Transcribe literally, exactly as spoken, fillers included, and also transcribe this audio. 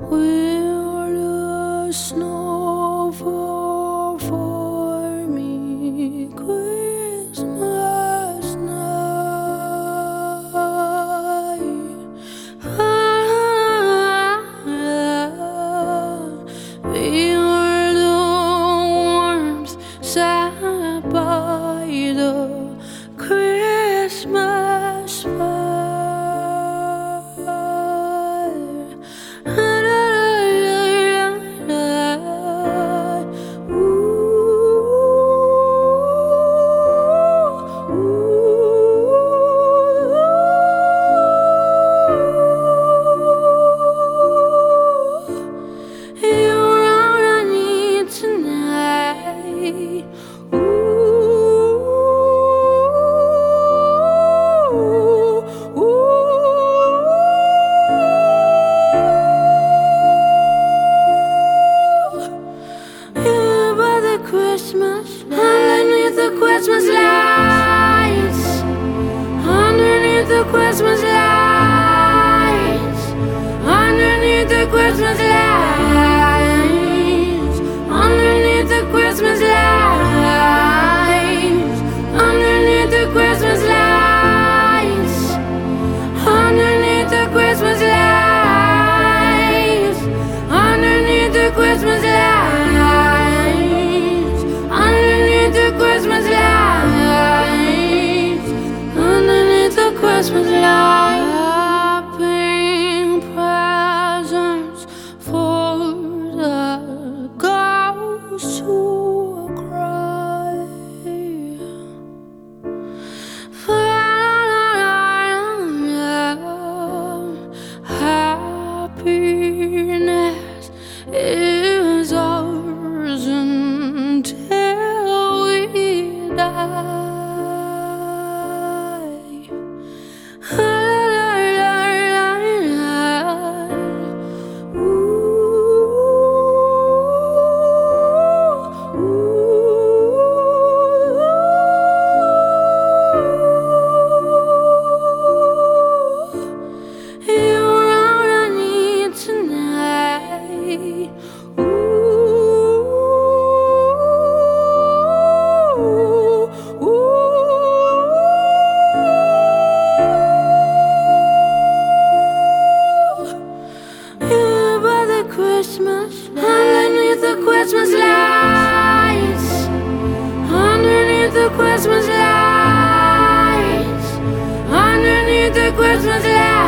Will the snow fall for me Christmas night? Ah, we were the warmth sat by the Christmas fire. Christmas underneath the Christmas lights, underneath the Christmas lights, underneath the Christmas lights, underneath the Christmas lights, underneath the Christmas lights, underneath the Christmas lights, underneath the Christmas lights. Christmas lights, underneath the Christmas lights, wrapping presents for the ghosts who cry. Happiness is ours until Christmas, underneath the Christmas lights, underneath the Christmas lights, underneath the Christmas lights.